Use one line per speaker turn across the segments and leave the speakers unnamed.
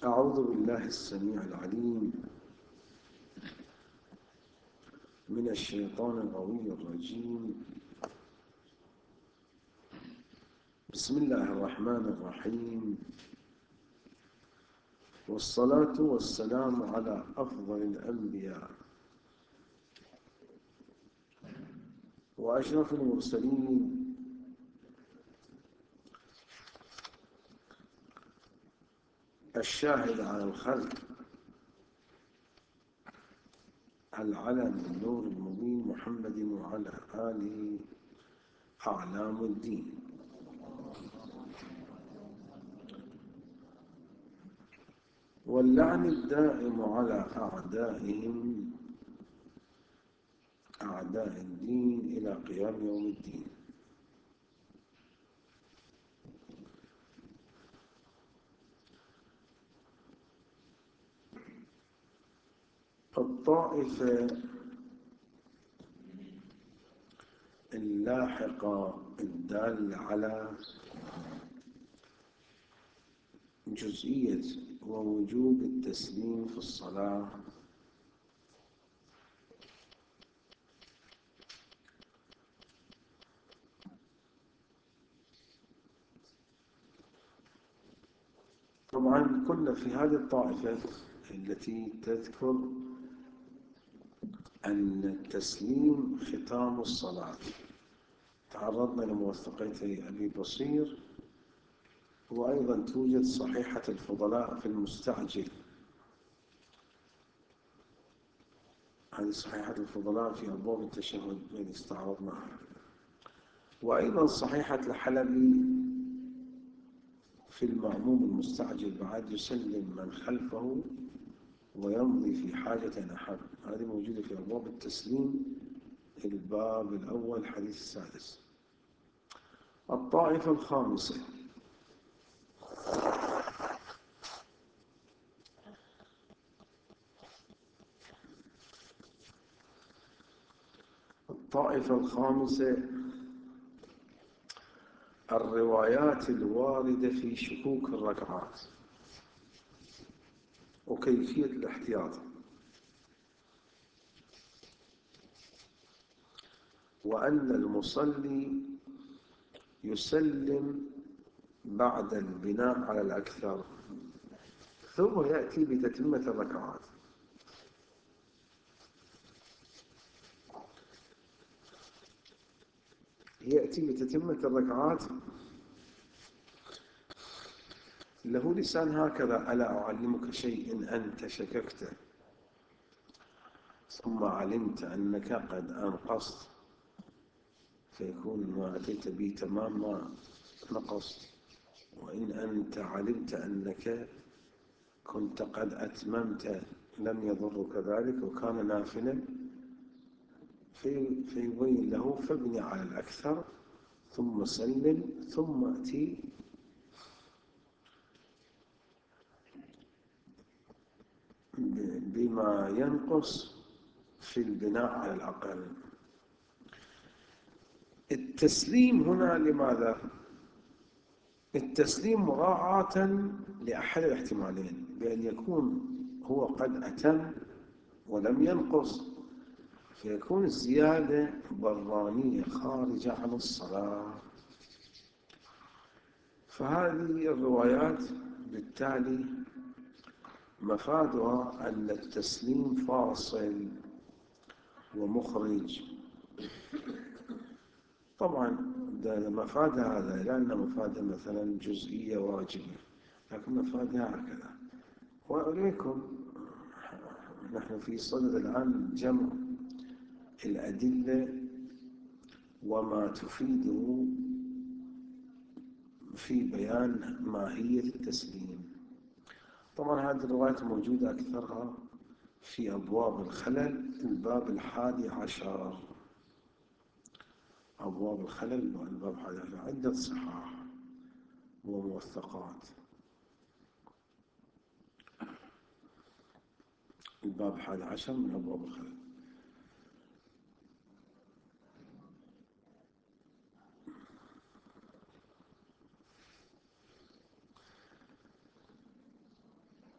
أعوذ بالله السميع العليم من الشيطان الغوي الرجيم. بسم الله الرحمن الرحيم، والصلاة والسلام على أفضل الأنبياء وأشرف المرسلين الشاهد على الخلق العلم النور المبين محمد وعلى آله أعلام الدين. واللعن الدائم على أعدائهم أعداء الدين إلى قيام يوم الدين. الطائفة اللاحقة الدالة على جزئية ووجوب التسليم في الصلاة طبعا كنا في هذه الطائفة التي تذكر أن التسليم ختام الصلاة. تعرضنا لموثقتي أبي بصير، وأيضا توجد صحيحة الفضلاء في المستعجل. هذه صحيحة الفضلاء في أبواب التشهد الذي استعرضناها، وأيضا صحيحة الحلبي في المأموم المستعجل بعد يسلم من خلفه ويمضي في حاجة أحب. هذه موجودة في أبواب التسليم الباب الأول حديث السادس. الطائفة الخامسة الروايات الواردة في شكوك الركعات وكيفية الاحتياط، وأن المصلي يسلم بعد البناء على الأكثر ثم يأتي بتتمة الركعات. له لسان هكذا: ألا أعلمك شيء أنت شككته ثم علمت أنك قد أنقصت، فيكون ما أتيت به تمام ما نقصت. وإن أنت علمت أنك كنت قد أتممت لم يضرك ذلك وكان نافلا، فيبين له فابني على الأكثر ثم سلم ثم أتي بما ينقص في البناء على الأقل. التسليم هنا لماذا؟ التسليم مراعاة لأحد الاحتمالين، بأن يكون هو قد أتم ولم ينقص، فيكون الزيادة برانية خارجة عن الصلاة. فهذه الروايات بالتالي مفادها أن التسليم فاصل ومخرج. طبعا مفاد هذا لأن مفاد مثلا جزئية واجبة، لكن مفادها هكذا. وإليكم نحن في صدد الآن جمع الأدلة وما تفيده في بيان ماهية التسليم. طبعا هذه الروايات موجودة أكثرها في أبواب الخلل الباب 11. أبواب الخلل والباب 11 عدة صحاح وموثقات. الباب 11 من أبواب الخلل.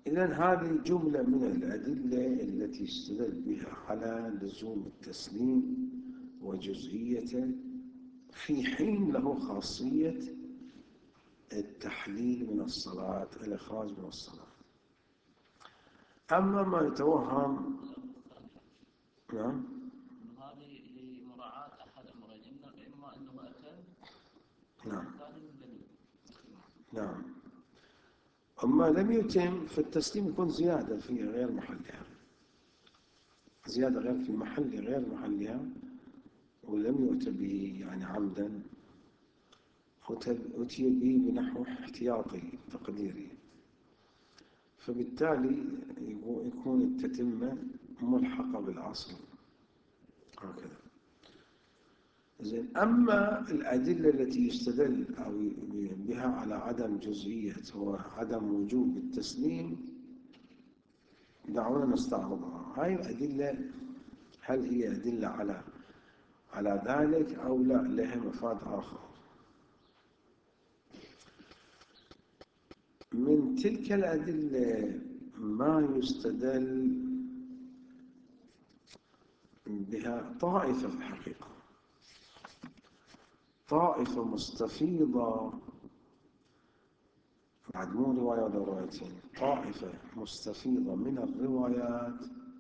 إذن هذه جملة من الأدلة التي يستدل بها على لزوم التسليم وجزئيته، في حين له خاصية التحليل من الصلاة، الإخراج من الصلاة. أما ما يتوهم، نعم،
هذه لمراعاة أحد أمرين، إما أنه أتم،
نعم،
ثاني
نعم. أما لم يتم فالتسليم يكون زيادة في غير محلها، زيادة غير في محل غير محلها، ولم يؤت به يعني عمدا، أتي به بنحو احتياطي تقديري، فبالتالي يكون التتمة ملحقة بالأصل هكذا. زين. أما الأدلة التي يستدل أو بها على عدم جزئية وعدم وجوب التسليم، دعونا نستعرضها. هاي الأدلة هل هي أدلة على ذلك أو لا، لها مفاد آخر. من تلك الأدلة ما يستدل بها طائفة في الحقيقة، طائفة مستفيضة، بعد مو رواية ولا روايتين، طائفة مستفيضة من الروايات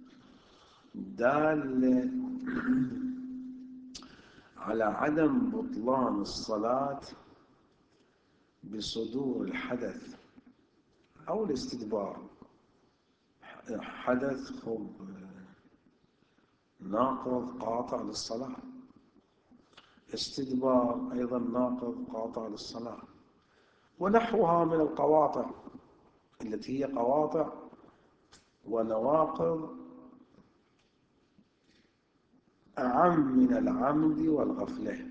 دالة على عدم بطلان الصلاة بصدور الحدث أو الاستدبار. حدث خب ناقض قاطع للصلاة، استدبار أيضا ناقض قاطع للصلاة، ونحوها من القواطع التي هي قواطع ونواقض أعم من العمد والغفلة،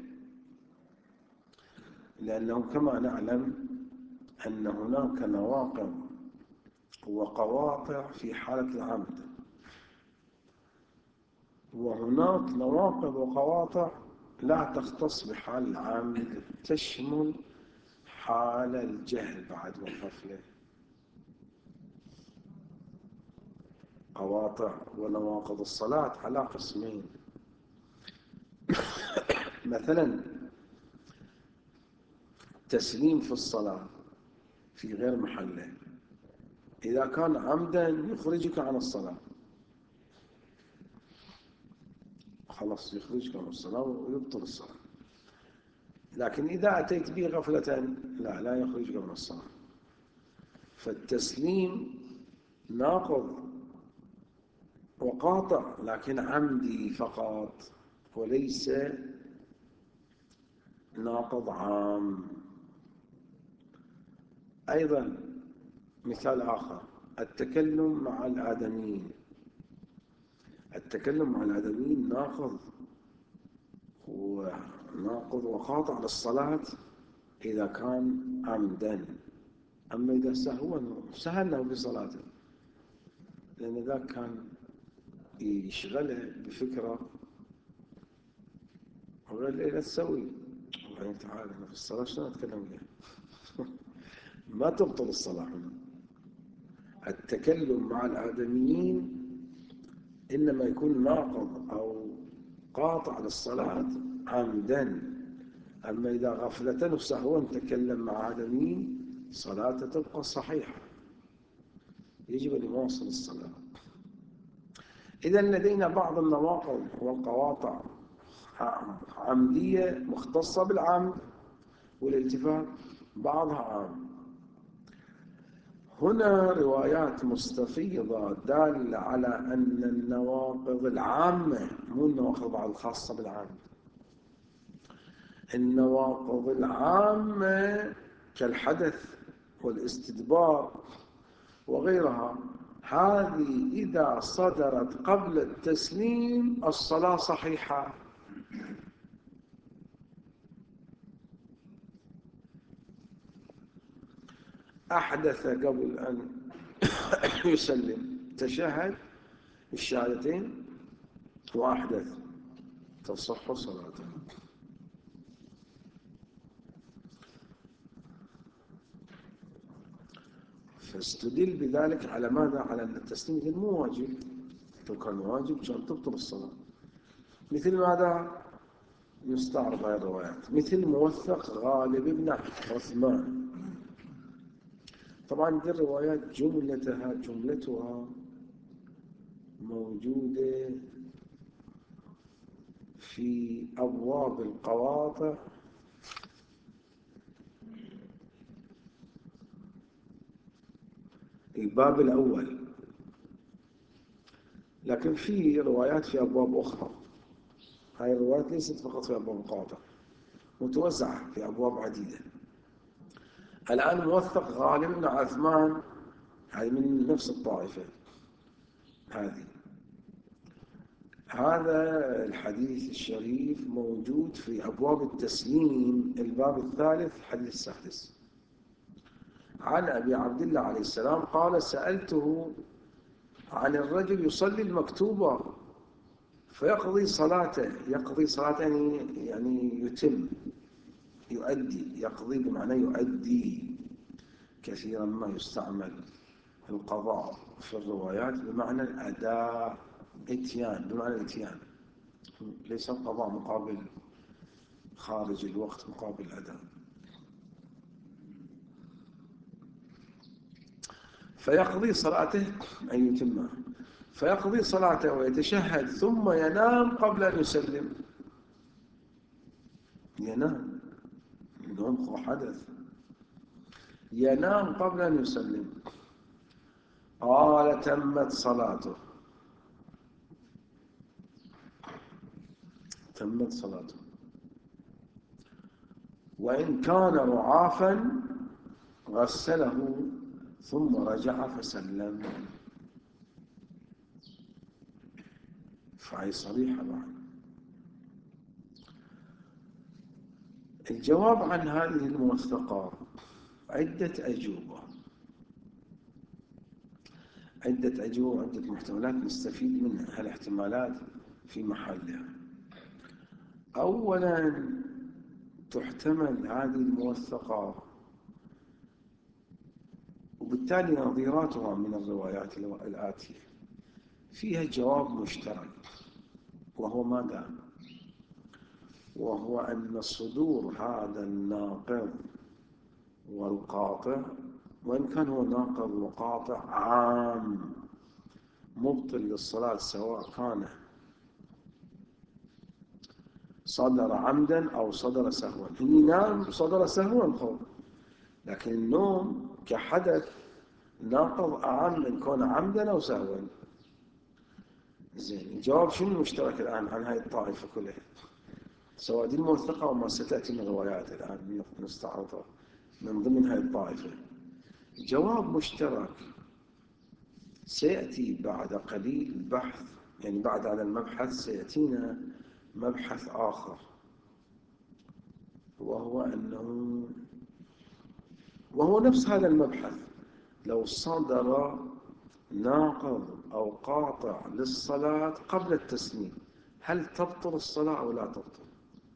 لأنه كما نعلم أن هناك نواقض وقواطع في حالة العمد، وهناك نواقض وقواطع لا تختص بحال العمد، تشمل حال الجهل بعد والغفلة. قواطع ونواقض الصلاة على قسمين. مثلا تسليم في الصلاة في غير محله، إذا كان عمدا يخرجك عن الصلاة، خلاص يخرجك عن الصلاة ويبطل الصلاة. لكن إذا أتيت به غفلة لا يخرجك من الصلاة. فالتسليم ناقض وقاطع، لكن عمدي فقط، وليس ناقض عام. أيضا مثال آخر، التكلم مع الآدميين. التكلم مع الآدميين ناقض وقاطع للصلاة إذا كان عمدا. أما إذا سهل له بصلاته، لأن ذاك كان يشغله بفكرة وقال لي لا تسوي، وبعدين تعال أنا في الصلاة شلون أتكلم وياه؟ ما تبطل الصلاة هنا. التكلم مع الآدميين إنما يكون ناقض أو قاطع للصلاة عمدا. أما إذا غفلة وسهوا تكلم مع آدميين صلاته تبقى صحيحة، يجب أن يواصل الصلاة. إذا لدينا بعض النواقض والقواطع عمدية مختصة بالعمد والالتفات، بعضها عام. هنا روايات مستفيضة دالة على أن النواقض العامة، مو النواقض الخاصة بالعمد، النواقض العامة كالحدث والاستدبار وغيرها، هذه إذا صدرت قبل التسليم الصلاة صحيحة. أحدث قبل أن يسلم، تشهد الشهادتين وأحدث، تصح صلاته. فاستدل بذلك على ماذا؟ على أن التسليم مو واجب. لو كان واجب كان تبطل الصلاة. مثل ماذا؟ يستعرض هذه الروايات، مثل موثق غالب بن عثمان. طبعا دي الروايات جملتها موجودة في أبواب القواطع الباب الأول، لكن في روايات في أبواب أخرى. هاي الروايات ليست فقط في أبواب القواطع، متوزعة في أبواب عديدة. الآن موثق غالب بن عثمان، هذه من نفس الطائفة هذه. هذا الحديث الشريف موجود في أبواب التسليم الباب الثالث الحديث السادس. عن أبي عبد الله عليه السلام قال: سألته عن الرجل يصلي المكتوبة فيقضي صلاته. يقضي صلاته يعني يتم، يؤدي. يقضي بمعنى يؤدي. كثيرا ما يستعمل القضاء في الروايات بمعنى الأداء، إتيان، بمعنى الإتيان، ليس القضاء مقابل خارج الوقت مقابل الأداء. فيقضي صلاته أي يتمها، فيقضي صلاته ويتشهد ثم ينام قبل أن يسلم. ينام، النوم هو حدث. ينام قبل أن يسلم. قال: تمت صلاته. تمت صلاته. وإن كان رعافا غسله ثم رجع فسلم. فهي صريحة بعد. الجواب عن هذه الموثقات عدة أجوبة، عدة محتملات نستفيد منها. هالاحتمالات في محلها. أولا، تحتمل هذه الموثقات وبالتالي نظيراتها من الروايات الآتية فيها جواب مشترك، وهو ماذا؟ وهو أن صدور هذا الناقض والقاطع، وإن كان هو ناقض وقاطع عام مبطل للصلاة، سواء كان صدر عمدا أو صدر سهوا. نام صدر سهوا خب، لكن النوم كحدث ناقض أعم من كون عمدا أو سهوا. زين، الجواب شنو المشترك الآن عن هاي الطائفة كلها، سواء دي الموثقة وما ستأتي من روايات الآن نستعرضها من ضمن هاي الطائفة؟ جواب مشترك سيأتي بعد قليل البحث، يعني بعد هذا المبحث سيأتينا مبحث آخر، وهو نفس هذا المبحث. لو صدر ناقض أو قاطع للصلاة قبل التسليم، هل تبطل الصلاة أو لا تبطل؟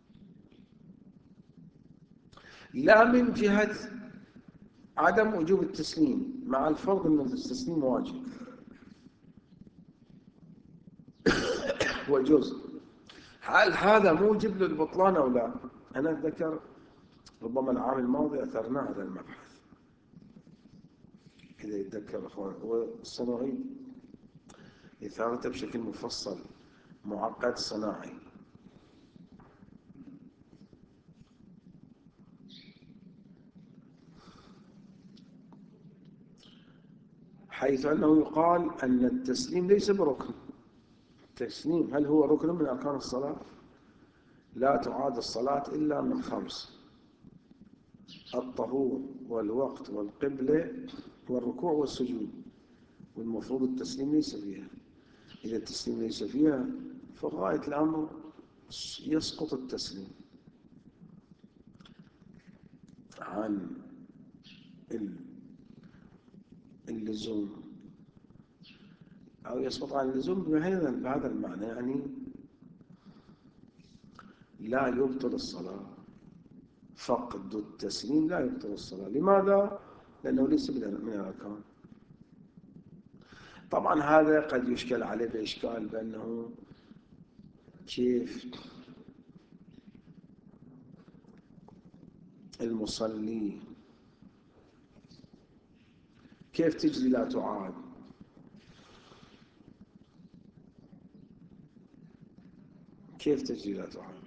لا من جهة عدم وجوب التسليم، مع الفرض أن التسليم واجب وجزء، هل هذا موجب للبطلان أو لا؟ أنا أتذكر ربما العام الماضي أثرنا هذا المبحث، إذا يتذكر أخوان، وسنعيد إثارته بشكل مفصل معقد صناعي. حيث أنه يقال أن التسليم ليس بركن. التسليم هل هو ركن من أركان الصلاة؟ لا تعاد الصلاة إلا من 5: الطهور والوقت والقبلة والركوع والسجود، والمفروض التسليم ليس فيها. إذا التسليم ليس فيها فغاية الأمر يسقط التسليم عن اللزوم، أو يسقط عن اللزوم بهذا المعنى، يعني لا يبطل الصلاة. فقد التسليم لا يبطل الصلاة. لماذا؟ لأنه ليس من الأركان. طبعا هذا قد يشكل عليه بإشكال بأنه كيف المصلي كيف تجزي لا تعاد؟ كيف تجزي لا تعاد؟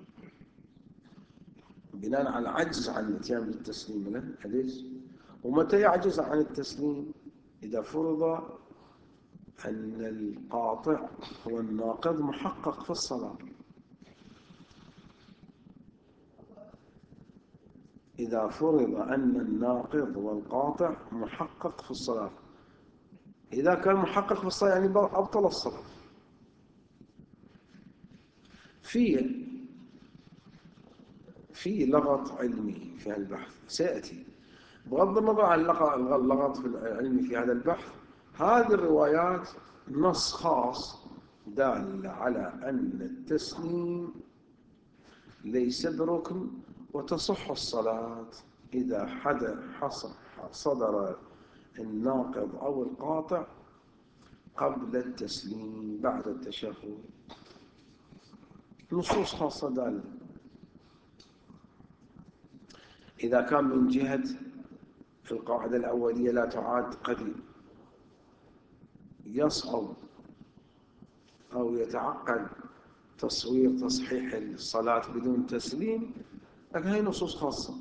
بناء على العجز عن الاتيان بالتسليم له، أليس؟ ومتى يعجز عن التسليم؟ إذا فرض أن القاطع هو الناقض محقق في الصلاة. إذا فرض أن الناقض والقاطع محقق في الصلاة، إذا كان محقق في الصلاة يعني أبطل الصلاة. في لغط علمي في البحث سيأتي، بغض النظر عن اللغط في العلمي في هذا البحث. هذه الروايات نص خاص دال على أن التسليم ليس بركن، وتصح الصلاة إذا صدر الناقض أو القاطع قبل التسليم بعد التشهد. نصوص خاصة دالة. إذا كان من جهة القاعدة الأولية لا تعاد قد يصعب أو يتعقد تصحيح الصلاة بدون تسليم، لكن هذه نصوص خاصة.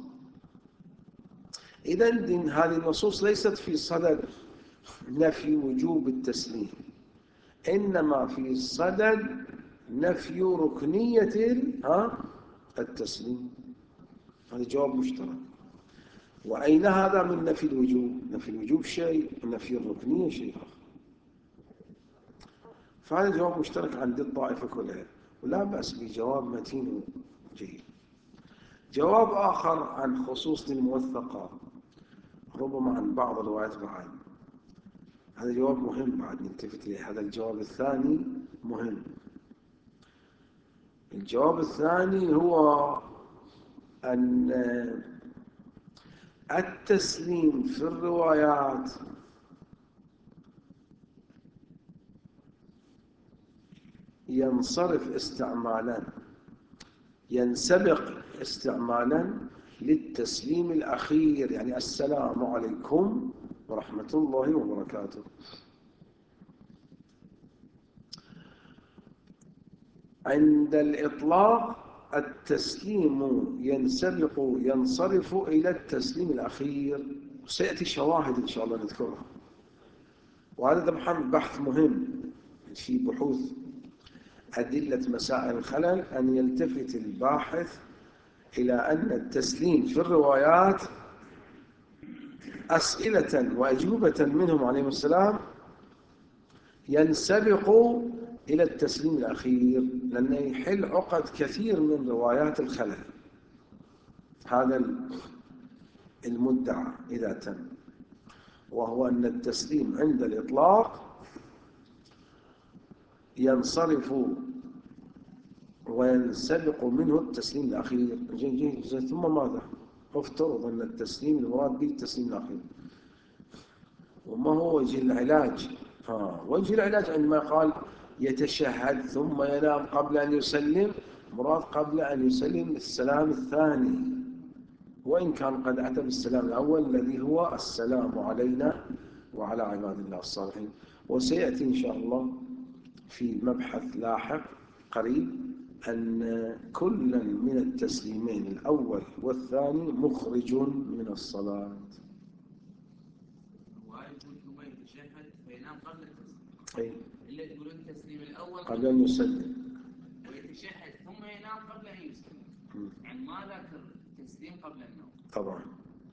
إذن هذه النصوص ليست في صدد نفي وجوب التسليم، إنما في صدد نفي ركنية التسليم. هذا جواب مشترك. وأين هذا من نفي الوجوب؟ نفي الوجوب شيء ونفي الركنية شيء آخر. فهذا جواب مشترك عند الطائفة كلها، ولا بأس بجواب متين جيد. جواب آخر عن خصوص الموثقة، ربما عن بعض الروايات بعد. هذا جواب مهم بعد نلتفت إليه. هذا الجواب الثاني مهم. الجواب الثاني هو أن التسليم في الروايات ينسبق استعمالا للتسليم الأخير، يعني السلام عليكم ورحمة الله وبركاته. عند الإطلاق التسليم ينصرف إلى التسليم الأخير، سيأتي شواهد إن شاء الله نذكرها. وهذا طبعا بحث مهم في بحوث أدلة مسائل الخلل، أن يلتفت الباحث إلى أن التسليم في الروايات أسئلة وأجوبة منهم عليهم السلام ينسبق إلى التسليم الأخير، لأنه يحل عقد كثير من روايات الخلل. هذا المدعى إذا تم، وهو أن التسليم عند الإطلاق ينصرف وينسبق منه التسليم الأخير. ثم ماذا؟ افترض أن التسليم المراد به التسليم الأخير. وما هو وجه العلاج؟ وجه العلاج عندما قال يتشهد ثم ينام قبل أن يسلم، مراد قبل أن يسلم السلام الثاني، وإن كان قد أتى بالسلام الأول الذي هو السلام علينا وعلى عباد الله الصالحين. وسيأتي إن شاء الله في مبحث لاحق قريب أن كلا من التسليمين الأول والثاني مخرج من الصلاة.
قبل التسليم.
أي.
اللي يقولون التسليم الأول
قبل أن يسلم.
ويتشهد ثم ينام قبل أن يسلم. يعني ما ذكر التسليم قبل النوم.
طبعا.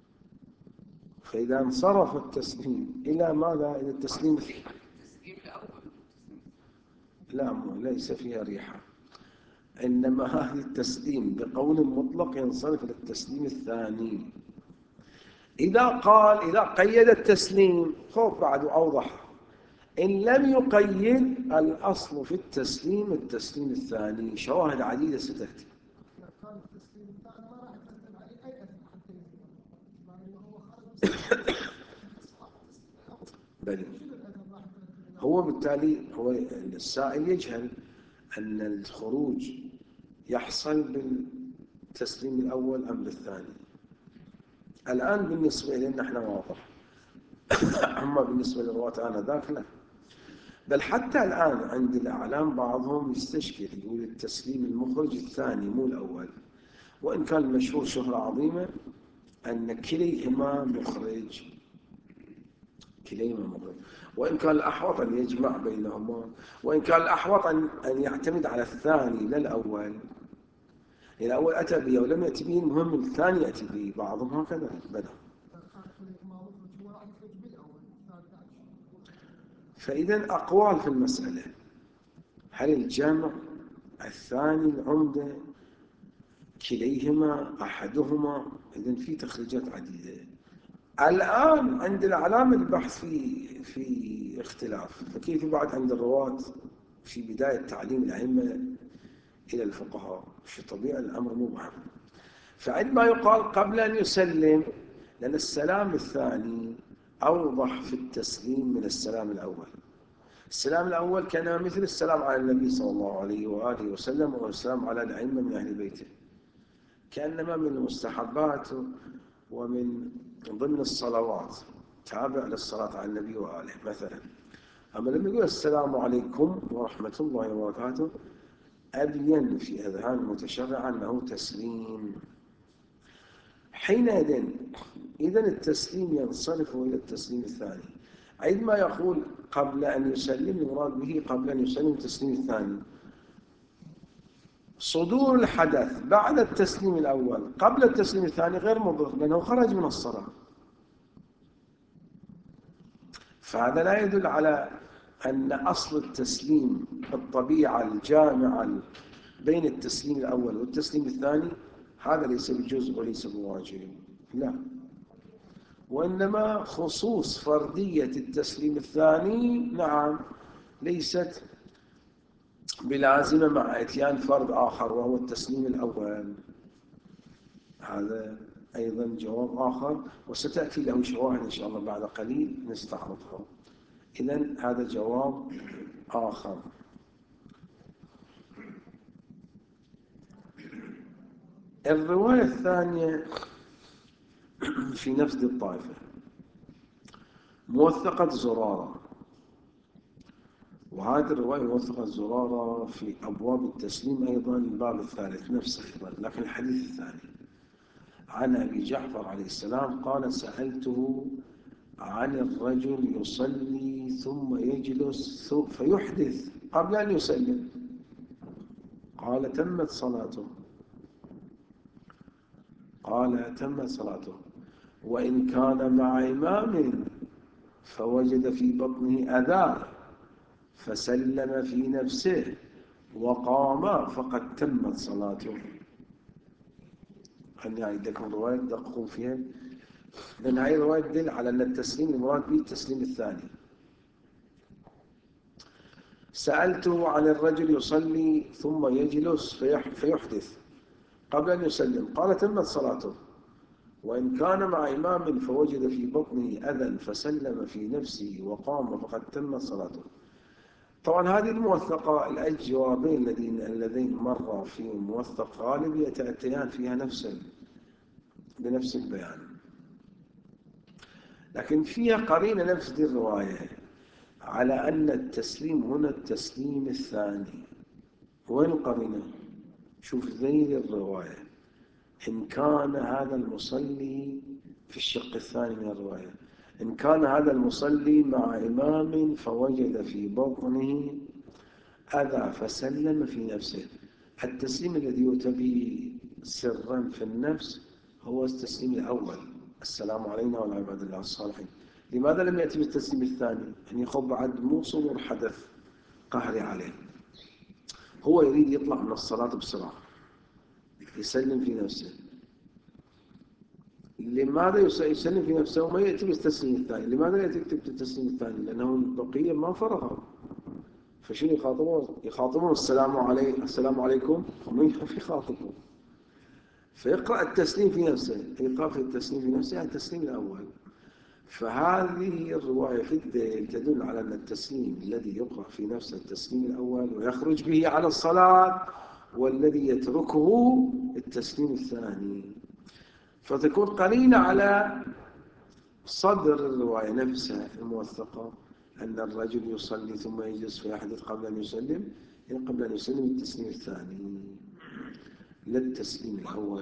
فإذا انصرف التسليم إلى ماذا؟ إلى التسليم
الأول.
لا، ليس فيها ريحة. إنما هذا التسليم بقول مطلق ينصرف إلى التسليم الثاني. إذا قيد التسليم خوف بعد أوضح. إن لم يقيد، الأصل في التسليم الثاني. شواهد عديدة ستأتي. بل هو بالتالي هو السائل يجهل أن الخروج يحصل بالتسليم الأول أم بالثاني. الآن بالنسبة لنا احنا واضح، أما بالنسبة للرواة آنذاك لا. بل حتى الآن عند الأعلام بعضهم يستشكل، يقول التسليم المخرج الثاني مو الأول، وإن كان المشهور شهرة عظيمة أن كليهما مخرج، كليهما مخرج، وإن كان الأحوط أن يجمع بينهما، وإن كان الأحوط أن يعتمد على الثاني لا الأول. الأول أتى به ولم يأتي به، المهم الثاني يأتي به، بعضهم هكذا بدأ. فإذا أقوال في المسألة، هل الجمع الثاني العمدة، كليهما، أحدهما؟ إذن في تخريجات عديدة. الآن عند العلامة البحث في اختلاف، فكيف بعد عند الرواة في بداية تعليم الأئمة إلى الفقهاء؟ في طبيعة الأمر مبهم. فعندما يقال قبل أن يسلم، لأن السلام الثاني أوضح في التسليم من السلام الأول. السلام الأول كان مثل السلام على النبي صلى الله عليه وآله وسلم، والسلام على الأئمة من أهل بيته، كأنما من المستحبات ومن ضمن الصلوات، تابع للصلاة على النبي وآله مثلا. أما لما يقول السلام عليكم ورحمة الله وبركاته، أبين في أذهان المتشرع أنه تسليم. حينئذ إذن التسليم ينصرف إلى التسليم الثاني. عندما يقول قبل أن يسلم، المراد به قبل أن يسلم التسليم الثاني. صدور الحدث بعد التسليم الأول قبل التسليم الثاني غير مضر، لأنه خرج من الصلاة. فهذا لا يدل على أن أصل التسليم الطبيعة الجامعة بين التسليم الأول والتسليم الثاني هذا ليس بجزء وليس بواجب، لا، وإنما خصوص فردية التسليم الثاني نعم ليست بلازمة مع اتيان فرد آخر وهو التسليم الأول. هذا أيضا جواب آخر، وستأتي له شواهد إن شاء الله بعد قليل نستعرضها. إذن هذا جواب آخر. الرواية الثانية في نفس الطائفة، موثقة زرارة، وهذه الرواية موثقة زرارة في أبواب التسليم أيضا الباب الثالث نفسه أيضا، لكن الحديث الثاني عن أبي جعفر عليه السلام قال: سألته عن الرجل يصلي ثم يجلس فيحدث قبل أن يسلم، قال: تمت صلاته. قال: تمت صلاته، وإن كان مع إمام فوجد في بطنه أذى فسلم في نفسه وقام فقد تمت صلاته. خلني أعيد لكم رواية دققوا فيها، لأن هذه الرواية تدل على أن التسليم المراد به التسليم الثاني. سألته عن الرجل يصلي ثم يجلس فيحدث قبل أن يسلم، قال: تمت صلاته، وإن كان مع إمام فوجد في بطنه أذى فسلم في نفسه وقام فقد تمت صلاته. طبعا هذه الموثقة الجوابين اللذين مر في موثق غالب يتأتيان فيها بنفس البيان، لكن فيها قرينة نفس دي الرواية على أن التسليم هنا التسليم الثاني. وين القرينة؟ شوف ذيل الرواية، إن كان هذا المصلي في الشق الثاني من الرواية، إن كان هذا المصلي مع إمام فوجد في بطنه أذى فسلم في نفسه. التسليم الذي يؤتى به سرا في النفس هو التسليم الأول، السلام علينا وعلى عباد الله الصالحين. لماذا لم يأتي بالتسليم الثاني؟ أن يخب بعد مو صدور حدث قهري عليه، هو يريد يطلع من الصلاة بسرعة يسلم في نفسه. لماذا يسلم في نفسه وما يأتي بالتسليم الثاني؟ لماذا يأتي بالتسليم الثاني؟ لأنه البقية ما فرغ، فشنو يخاطبون السلام عليكم، ومن يخاطبون؟ فيقرأ التسليم في نفسه، إيقاف التسليم في نفسه يعني التسليم الأول. فهذه الرواية في الدين تدل على أن التسليم الذي يقرأ في نفس التسليم الأول ويخرج به على الصلاة، والذي يتركه التسليم الثاني، فتكون قرينة على صدر الرواية نفسها الموثقة أن الرجل يصلي ثم يجلس فيحدث قبل أن يسلم، يعني قبل أن يسلم التسليم الثاني لا التسليم الأول.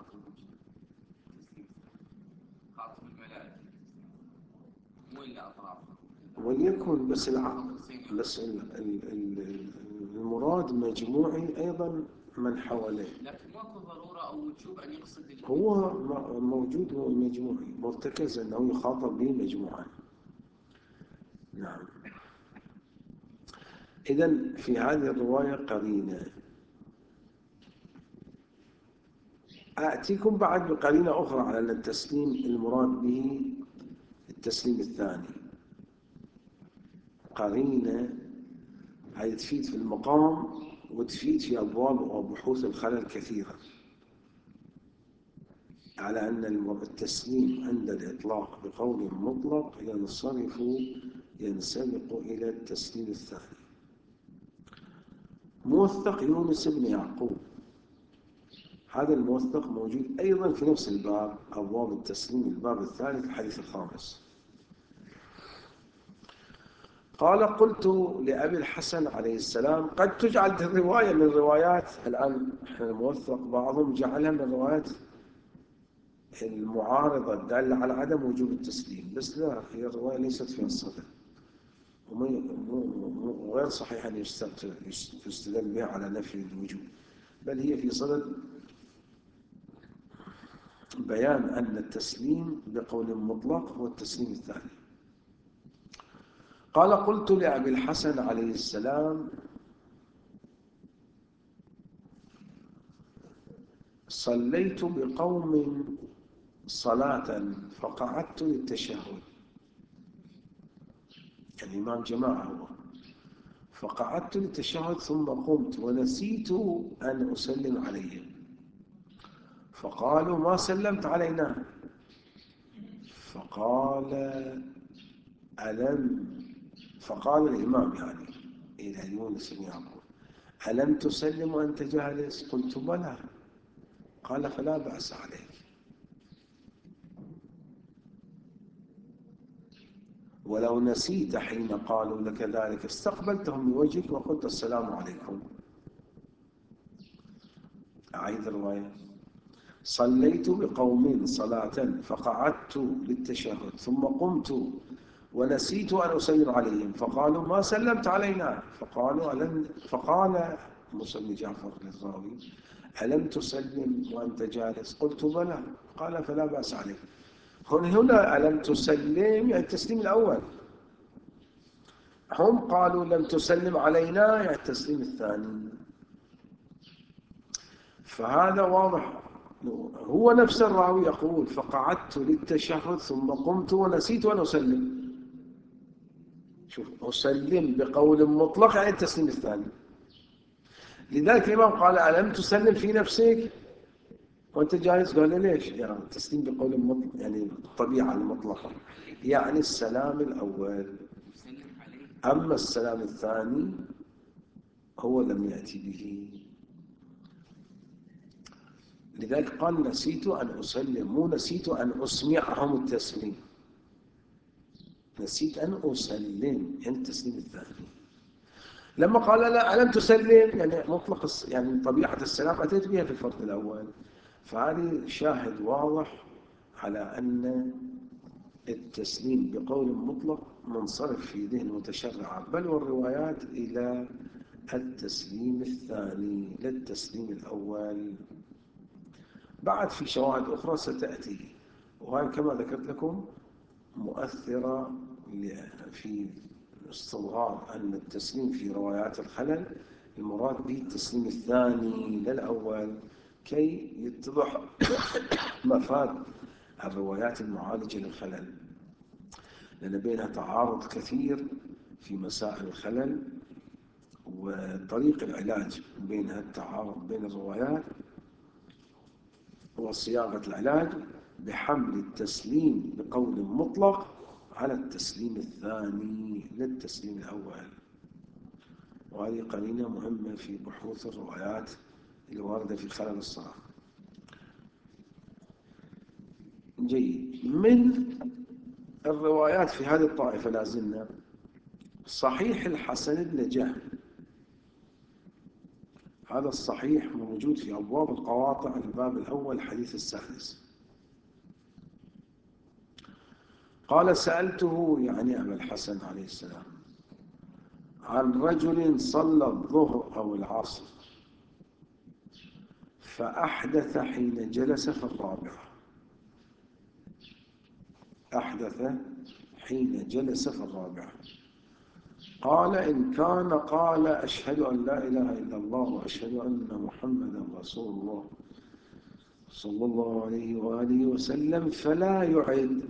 وليكن بس المراد مجموعي أيضا من حواليه،
لكن ماكو ضرورة أو وجوب أن يقصد
هو موجود، هو المجموعي مرتكز أنه يخاطب به مجموعة. نعم. إذن في هذه الرواية قرينة. آتيكم بعد بقرينة أخرى على أن التسليم المراد به التسليم الثاني. قرينة هي تفيد في المقام وتفيد في أبواب وبحوث الخلل كثيرة، على أن التسليم عند الإطلاق بقول مطلق ينسبق إلى التسليم الثاني. موثق يونس بن يعقوب، هذا الموثق موجود أيضا في نفس الباب، أبواب التسليم الباب الثالث الحديث الخامس. قال: قلت لأبي الحسن عليه السلام: قد تجعل الرواية من روايات، الآن الموثق بعضهم جعلها من روايات المعارضة الدالة على عدم وجوب التسليم، بس لا، هي الرواية ليست فيها الصدد، وغير صحيح أن يستدل بها على نفي الوجوب، بل هي في صدد بيان أن التسليم بقول مطلق هو التسليم الثاني. قال: قلت لأبي الحسن عليه السلام: صليت بقوم صلاة فقعدت للتشهد، الإمام جماعة هو، فقعدت للتشهد ثم قمت ونسيت أن أسلم عليهم، فقالوا: ما سلمت علينا؟ فقال الإمام يعني إلى يونس بن يعقوب: ألم تسلم وأنت جالس؟ قلت: بلى. قال: فلا بأس عليك، ولو نسيت حين قالوا لك ذلك استقبلتهم بوجهك وقلت: السلام عليكم. أعيد الرواية: صليت بقوم صلاة فقعدت للتشهد ثم قمت ونسيت أن أسلم عليهم، فقالوا: ما سلمت علينا؟ فقال موسى بن جعفر للراوي: ألم تسلم وأنت جالس؟ قلت: بلى. قال: فلا بأس عليك. هنا ألم تسلم يعني التسليم الأول، هم قالوا: لم تسلم علينا يعني التسليم الثاني. فهذا واضح، هو نفس الراوي يقول: فقعدت للتشهد ثم قمت ونسيت أن أسلم. شوف، أسلم بقول مطلق يعني التسليم الثاني. لذلك الإمام قال: ألم تسلم في نفسك وأنت جالس؟ قال: ليش؟ يعني التسليم بقول مطلق يعني الطبيعة المطلقة، يعني السلام الأول، أما السلام الثاني هو لم يأتي به. لذلك قال: نسيت أن أسلم، مو نسيت أن أسمعهم التسليم، نسيت أن أسلم يعني التسليم الثاني. لما قال: لا ألم تسلم يعني مطلق يعني طبيعة السلام أتيت بها في الفرد الأول. فهذه شاهد واضح على أن التسليم بقول مطلق منصرف في ذهن المتشرع، بل والروايات إلى التسليم الثاني لا التسليم الأول. بعد في شواهد أخرى ستأتي، وهي كما ذكرت لكم مؤثرة في استظهار أن التسليم في روايات الخلل المراد به التسليم الثاني لا الأول، كي يتضح مفاد الروايات المعالجة للخلل، لأن بينها تعارض كثير في مسائل الخلل، وطريق العلاج بينها التعارض بين الروايات وصياغة العلاج بحمل التسليم بقول مطلق على التسليم الثاني للتسليم الأول. وهذه قرينة مهمة في بحوث الروايات الواردة في خلل الصلاة. جيد. من الروايات في هذه الطائفة لازلنا صحيح الحسن بن جهم. هذا الصحيح موجود في أبواب القواطع الباب الأول الحديث السادس. قال سألته يعني أبا الحسن عليه السلام عن رجل صلى الظهر أو العصر فأحدث حين جلس في الرابعة. أحدث حين جلس في الرابعة. قال إن كان قال أشهد أن لا إله إلا الله وأشهد أن محمدا رسول الله صلى الله عليه وآله وسلم فلا يعد،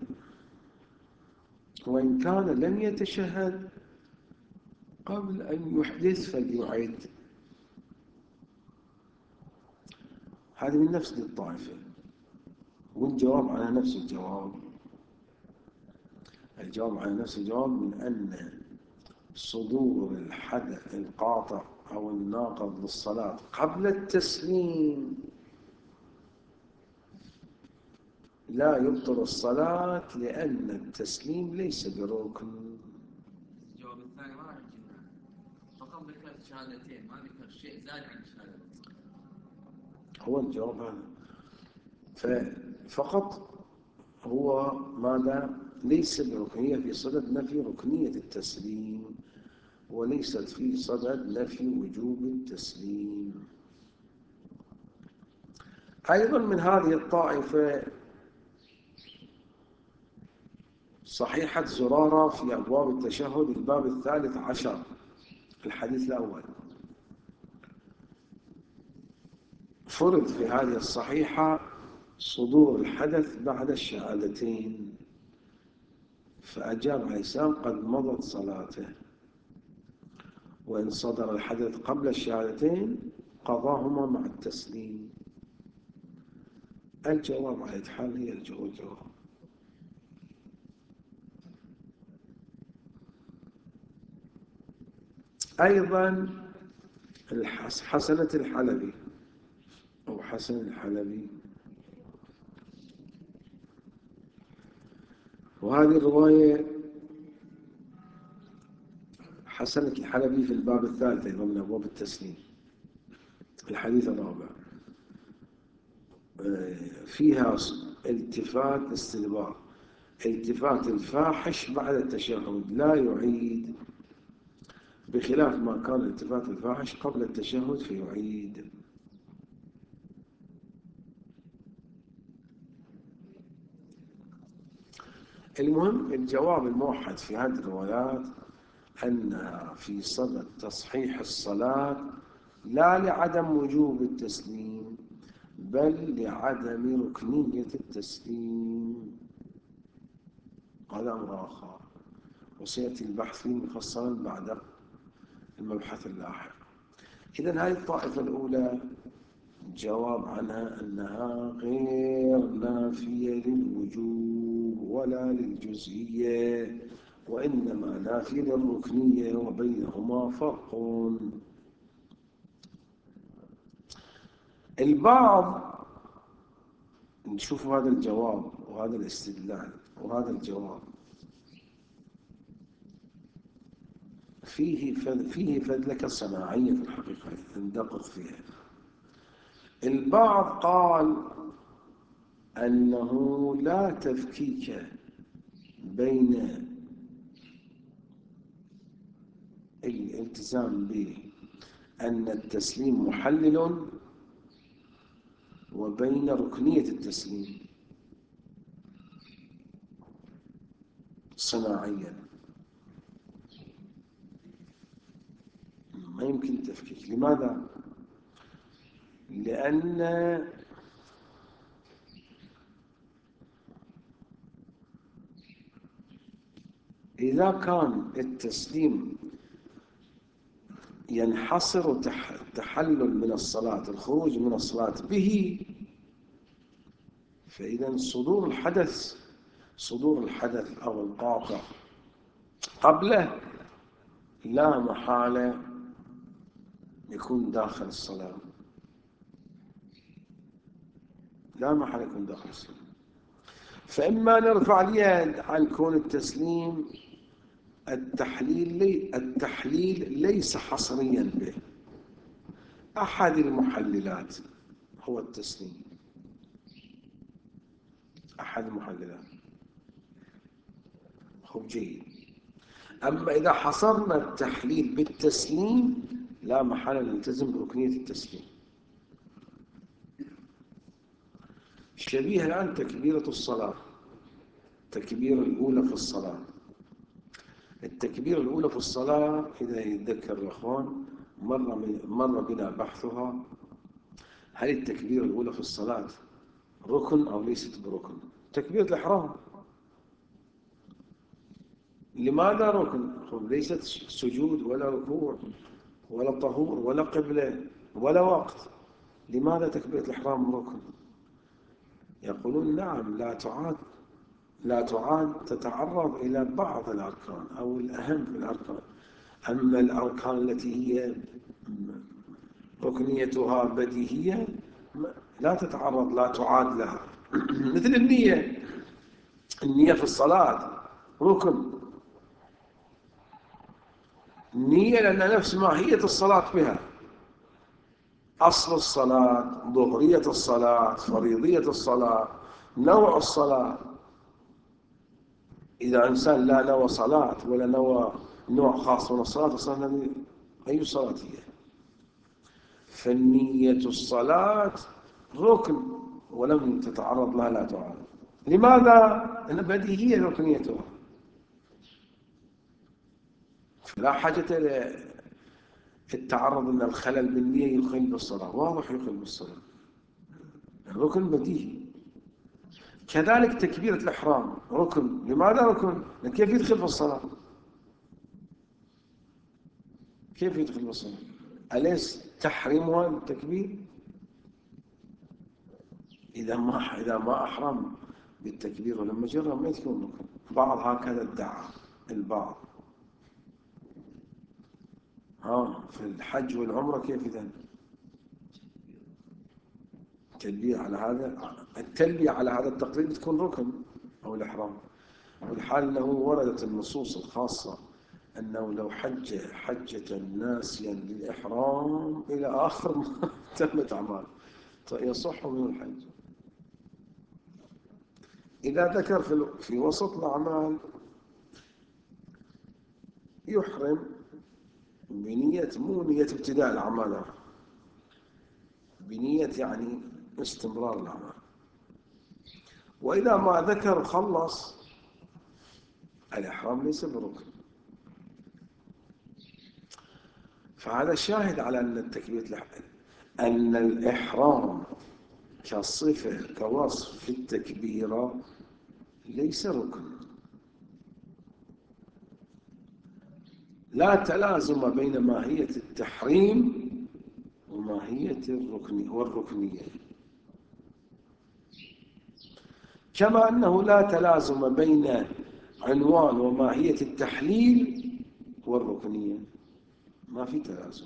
وإن كان لم يتشهد قبل أن يحدث فليعد. هذه من نفس الطائفة، والجواب على نفس الجواب. الجواب على نفس الجواب من أن صدور الحدث القاطع أو الناقض للصلاة قبل التسليم لا يبطل الصلاة، لأن التسليم ليس بركن.
الجواب الثاني ما راح يجينا، فقط ذكر شهادتين ما ذكر شيء زاد عن شهادتين.
هو الجواب هذا. فقط هو ماذا؟ ليس بركنية في صدد نفي ركنية التسليم، وليست في صدد نفي وجوب التسليم. أيضا من هذه الطائفة صحيحة زرارة في أبواب التشهد الباب الثالث عشر الحديث الأول. فرض في هذه الصحيحة صدور الحدث بعد الشهادتين، فأجاب عليه السلام قد مضت صلاته، وإن صدر الحدث قبل الشهادتين قضاهما مع التسليم. الجواب على الحال هي الجواب. أيضا حسنة الحلبي أو حسن الحلبي، وهذه الرواية حسنة الحلبي في الباب الثالث أيضا من أبواب التسليم الحديث الرابع. فيها التفات استدبار، التفات الفاحش بعد التشهد لا يعيد، بخلاف ما كان التفات الفاحش قبل التشهد فيعيد. المهم الجواب الموحد في هذه الروايات أنها في صدد تصحيح الصلاة لا لعدم وجوب التسليم بل لعدم ركنية التسليم. هذا أمر آخر وسيأتي البحث فيه مفصلا بعد المبحث اللاحق. إذن هذه الطائفة الأولى جواب عنها أنها غير نافية للوجوب ولا للجزئية، وإنما نافية للركنية، وبينهما فرق. البعض نشوف هذا الجواب وهذا الاستدلال وهذا الجواب فيه فذلكة صناعية في الحقيقة ندقق فيها. البعض قال أنه لا تفكيك بين الالتزام بأن التسليم محلل وبين ركنية التسليم صناعيا. ما يمكن تفكيك. لماذا؟ لأن إذا كان التسليم ينحصر التحلل من الصلاة، الخروج من الصلاة به، فإذا صدور الحدث أو القاطع قبله لا محالة يكون داخل الصلاة، لا محالة يكون داخل الصلاة. فإما نرفع اليد عن كون التسليم التحليل ليس حصريا به، أحد المحللات هو التسليم، أحد المحللات. خب جيد. أما إذا حصرنا التحليل بالتسليم لا محالة نلتزم بركنية التسليم. شبيه الآن تكبيرة الصلاة، التكبيرة الأولى في الصلاة. التكبيرة الأولى في الصلاة إذا يتذكر الأخوان مر بنا بحثها، هل التكبيرة الأولى في الصلاة ركن أو ليست بركن؟ تكبيرة الإحرام لماذا ركن؟ ليست سجود ولا ركوع ولا طهور ولا قبلة ولا وقت، لماذا تكبيرة الإحرام ركن؟ يقولون نعم لا تعاد تتعرض إلى بعض الأركان أو الأهم في الأركان، أما الأركان التي هي ركنيتها بديهية لا تتعرض، لا تعاد لها. مثل النية في الصلاة ركن، النية لأن نفس ماهية الصلاة بها، أصل الصلاة، ظهرية الصلاة، فريضية الصلاة، نوع الصلاة. إذا إنسان لا نوى صلاة ولا نوى نوع خاص من الصلاة فصار أي صلاة هي؟ فالنية الصلاة ركن ولم تتعرض لها لا تعارض. لماذا؟ لأن بديهية ركنيتها، لا حاجة للتعرض أن الخلل بالنية يخل بالصلاة، واضح يخل بالصلاة، ركن بديهي. كذلك تكبيرة الإحرام ركن، لماذا ركن؟ لأن كيف يدخل في الصلاة؟ كيف يدخل في الصلاة؟ أليس تحريمها التكبير؟ إذا ما أحرم بالتكبير ولما جرب ما يكون ركن. بعض هكذا ادعى البعض. في الحج والعمرة كيف إذن؟ التلبية على هذا التقريب تكون ركن أو الإحرام، والحال أنه وردت النصوص الخاصة أنه لو حجة ناسيا للإحرام إلى آخر ما تمت أعماله يصح من الحج. إذا ذكر في وسط الأعمال يحرم بنية، مو نية ابتداء الأعمال، بنية يعني استمرار الأعمال. وإذا ما ذكر خلص الإحرام ليس بركن. فهذا شاهد على أن الإحرام كصفة كوصف في التكبيرة ليس ركن. لا تلازم بين ماهية التحريم وماهية الركنية، كما أنه لا تلازم بين عنوان وماهية التحليل والركنية، ما في تلازم.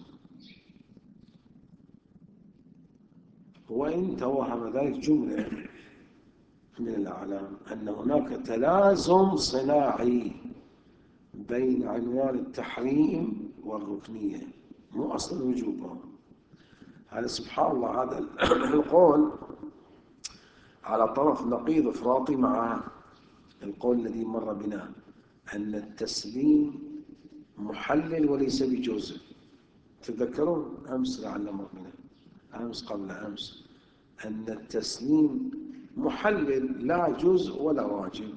وإن توهم ذلك جملة من الأعلام أن هناك تلازم صناعي بين عنوان التحريم والركنية، مو أصل الوجوب. هذا سبحان الله، هذا القول على طرف نقيض إفراطي مع القول الذي مر بنا أن التسليم محلل وليس بجزء. تذكرون أمس لعل مر بنا، أمس قبل أمس، أن التسليم محلل لا جزء ولا واجب،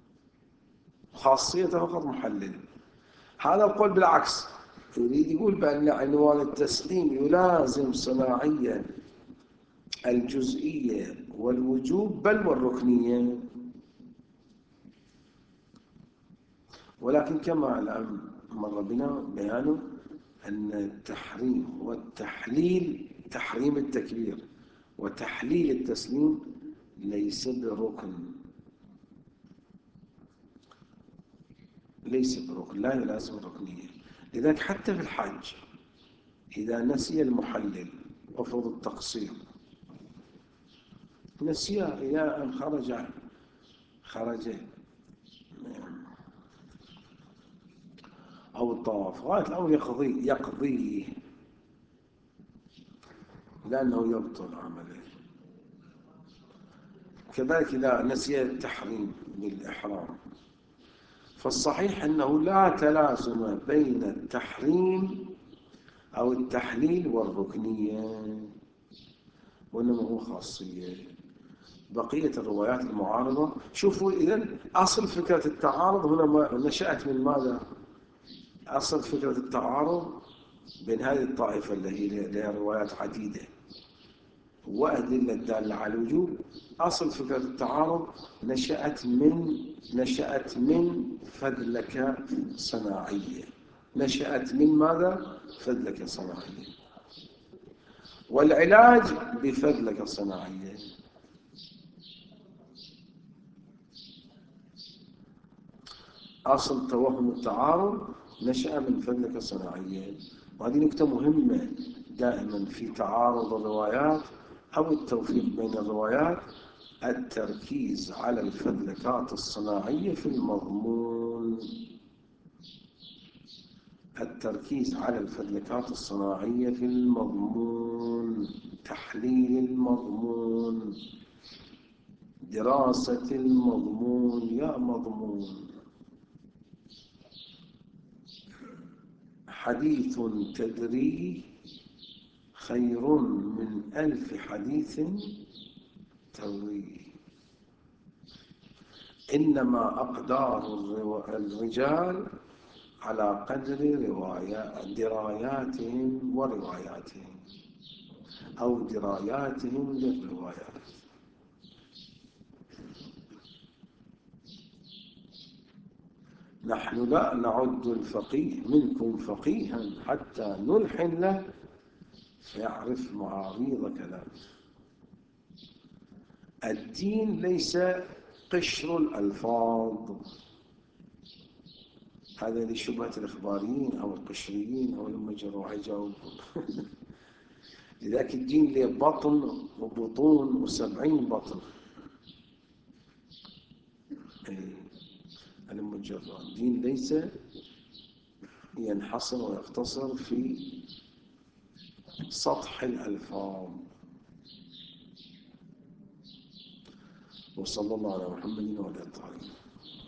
خاصيته فقط محلل. هذا القول بالعكس، يريد يقول بأن عنوان التسليم يلازم صناعيا الجزئية والوجوب بل والركنية. ولكن كما الآن مر بنا بيانه أن التحريم والتحليل، تحريم التكبير وتحليل التسليم ليس بركن، ليس بركن، لا يلازم الركنية. لذلك حتى في الحج إذا نسي المحلل وفرض التقصير، نسيه إلى أن خرج أو الطواف، غاية الأمر يقضيه لأنه يبطل عمله. كذلك إذا نسي التحريم بالإحرام، فالصحيح أنه لا تلازم بين التحريم أو التحليل والركنية، وإنما هو خاصية. بقية الروايات المعارضة، شوفوا إذن أصل فكرة التعارض هنا نشأت من ماذا؟ أصل فكرة التعارض بين هذه الطائفة اللي هي لها روايات عديدة وأدلة الدالة على الوجوب، أصل فكرة التعارض نشأت من فذلكة صناعية. نشأت من ماذا؟ فذلكة صناعية، والعلاج بفذلكة صناعية. أصل توهم التعارض نشأ من فذلكة صناعية، وهذه نكتة مهمة دائما في تعارض الروايات أو التوفيق بين الروايات، التركيز على الفذلكات الصناعية في المضمون. التركيز على الفذلكات الصناعية في المضمون، تحليل المضمون، دراسة المضمون. يا مضمون، حديث تدريه خير من 1000 حديث ترويه. إنما أقدار الرجال على قدر دراياتهم ورواياتهم، أو دراياتهم للروايات. نحن لا نعد الفقيه منكم فقيها حتى نلحن له فيعرف معاريض كلامه. الدين ليس قشر الألفاظ، هذا لشبهة الإخباريين أو القشريين أو المجر وعجاوب. لذلك الدين له بطن وبطون و70 بطن. المجر الدين ليس ينحصر ويقتصر في سطح الألفاظ. وصلى الله على محمد وعلى آله.